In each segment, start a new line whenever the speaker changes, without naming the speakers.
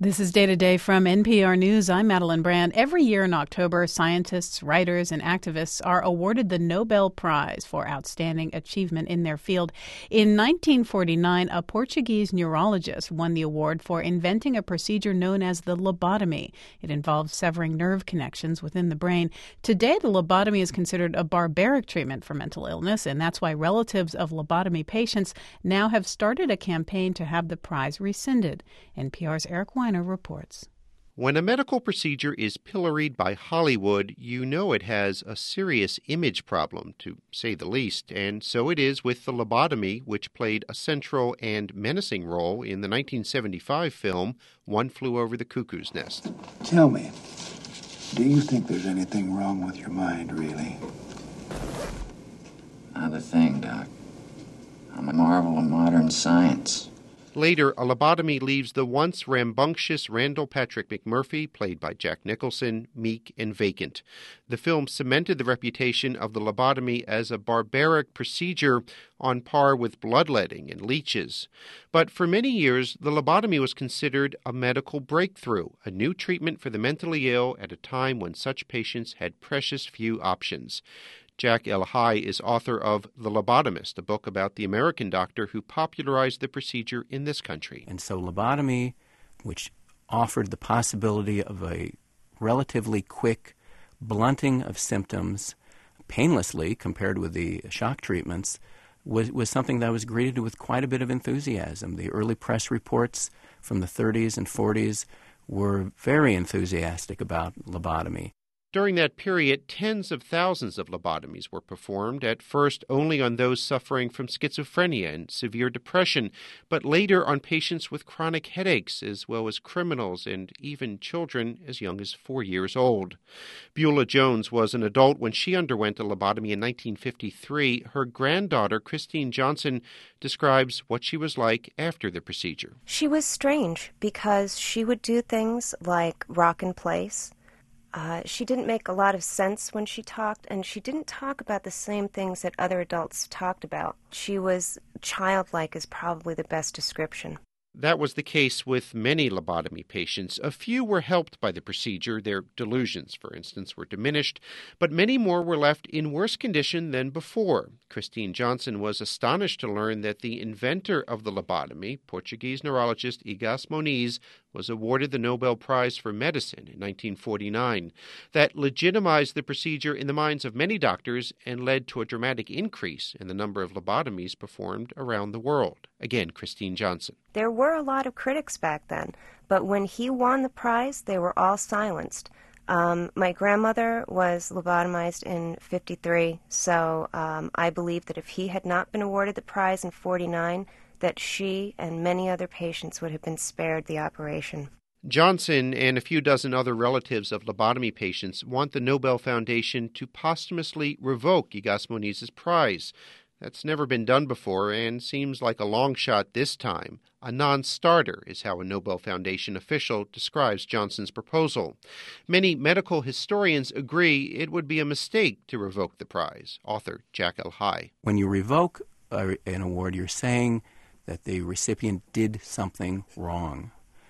This is Day to Day from NPR News. I'm Madeline Brand. Every year in October, scientists, writers, and activists are awarded the Nobel Prize for outstanding achievement in their field. In 1949, a Portuguese neurologist won the award for inventing a procedure known as the lobotomy. It involves severing nerve connections within the brain. Today, the lobotomy is considered a barbaric treatment for mental illness, and that's why relatives of lobotomy patients now have started a campaign to have the prize rescinded. NPR's Eric Weiner reports.
When a medical procedure is pilloried by Hollywood, you know it has a serious image problem, to say the least, and so it is with the lobotomy, which played a central and menacing role in the 1975 film One Flew Over the Cuckoo's Nest.
Tell me, do you think there's anything wrong with your mind, really?
Not a thing, Doc. I'm a marvel of modern science.
Later, a lobotomy leaves the once rambunctious Randall Patrick McMurphy, played by Jack Nicholson, meek and vacant. The film cemented the reputation of the lobotomy as a barbaric procedure on par with bloodletting and leeches. But for many years, the lobotomy was considered a medical breakthrough, a new treatment for the mentally ill at a time when such patients had precious few options. Jack Elhai is author of The Lobotomist, a book about the American doctor who popularized the procedure in this country.
And so lobotomy, which offered the possibility of a relatively quick blunting of symptoms painlessly compared with the shock treatments, was something that was greeted with quite a bit of enthusiasm. The early press reports from the 30s and 40s were very enthusiastic about lobotomy.
During that period, tens of thousands of lobotomies were performed, at first only on those suffering from schizophrenia and severe depression, but later on patients with chronic headaches, as well as criminals and even children as young as 4 years old. Beulah Jones was an adult when she underwent a lobotomy in 1953. Her granddaughter, Christine Johnson, describes what she was like after the procedure.
She was strange because she would do things like rock in place. She didn't make a lot of sense when she talked, and she didn't talk about the same things that other adults talked about. She was childlike is probably the best description.
That was the case with many lobotomy patients. A few were helped by the procedure. Their delusions, for instance, were diminished, but many more were left in worse condition than before. Christine Johnson was astonished to learn that the inventor of the lobotomy, Portuguese neurologist Egas Moniz, was awarded the Nobel Prize for Medicine in 1949. That legitimized the procedure in the minds of many doctors and led to a dramatic increase in the number of lobotomies performed around the world. Again, Christine Johnson.
There were a lot of critics back then, but when he won the prize, they were all silenced. My grandmother was lobotomized in 1953, so I believe that if he had not been awarded the prize in 1949, that she and many other patients would have been spared the operation.
Johnson and a few dozen other relatives of lobotomy patients want the Nobel Foundation to posthumously revoke Egas Moniz's prize. That's never been done before and seems like a long shot this time. A non-starter is how a Nobel Foundation official describes Johnson's proposal. Many medical historians agree it would be a mistake to revoke the prize. Author Jack Elhai.
When you revoke an award, you're saying that the recipient did something wrong.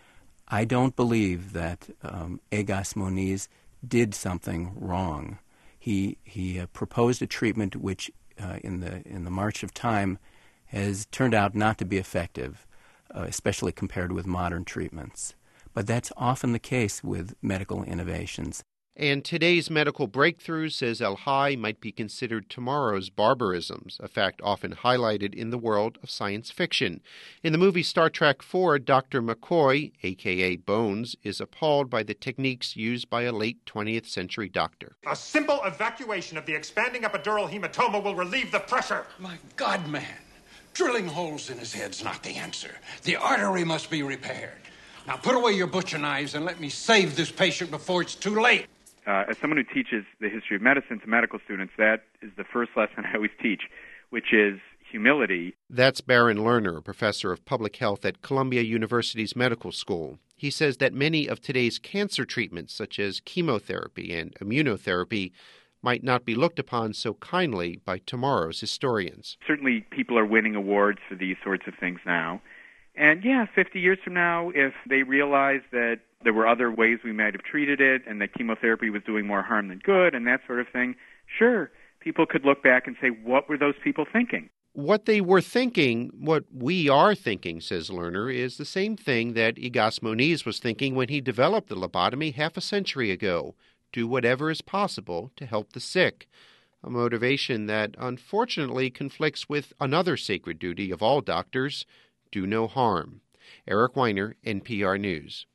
I don't believe that Egas Moniz did something wrong. He proposed a treatment which in the march of time has turned out not to be effective, especially compared with modern treatments. But that's often the case with medical innovations.
And today's medical breakthroughs, says Elhai, might be considered tomorrow's barbarisms, a fact often highlighted in the world of science fiction. In the movie Star Trek IV, Dr. McCoy, a.k.a. Bones, is appalled by the techniques used by a late 20th century doctor.
A simple evacuation of the expanding epidural hematoma will relieve the pressure.
My God, man. Drilling holes in his head's not the answer. The artery must be repaired. Now put away your butcher knives and let me save this patient before it's too late.
As someone who teaches the history of medicine to medical students, that is the first lesson I always teach, which is humility.
That's Baron Lerner, a professor of public health at Columbia University's medical school. He says that many of today's cancer treatments, such as chemotherapy and immunotherapy, might not be looked upon so kindly by tomorrow's historians.
Certainly people are winning awards for these sorts of things now, And 50 years from now, if they realize that there were other ways we might have treated it and that chemotherapy was doing more harm than good and that sort of thing, sure, people could look back and say, what were those people thinking?
What they were thinking, what we are thinking, says Lerner, is the same thing that Egas Moniz was thinking when he developed the lobotomy half a century ago. Do whatever is possible to help the sick. A motivation that unfortunately conflicts with another sacred duty of all doctors, do no harm. Eric Weiner, NPR News.